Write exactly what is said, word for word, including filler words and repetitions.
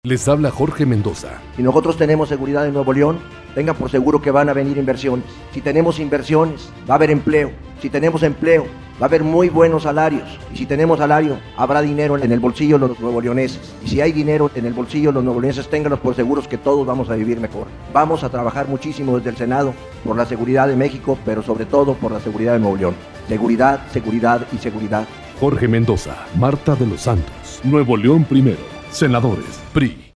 Les habla Jorge Mendoza. Si nosotros tenemos seguridad en Nuevo León, tengan por seguro que van a venir inversiones. Si tenemos inversiones, va a haber empleo. Si tenemos empleo, va a haber muy buenos salarios. Y si tenemos salario, habrá dinero en el bolsillo de los nuevoleoneses. Y si hay dinero en el bolsillo de los nuevoleoneses, ténganlos por seguros que todos vamos a vivir mejor. Vamos a trabajar muchísimo desde el Senado por la seguridad de México, pero sobre todo por la seguridad de Nuevo León. Seguridad, seguridad y seguridad. Jorge Mendoza, Marta de los Santos, Nuevo León Primero, Senadores, P R I.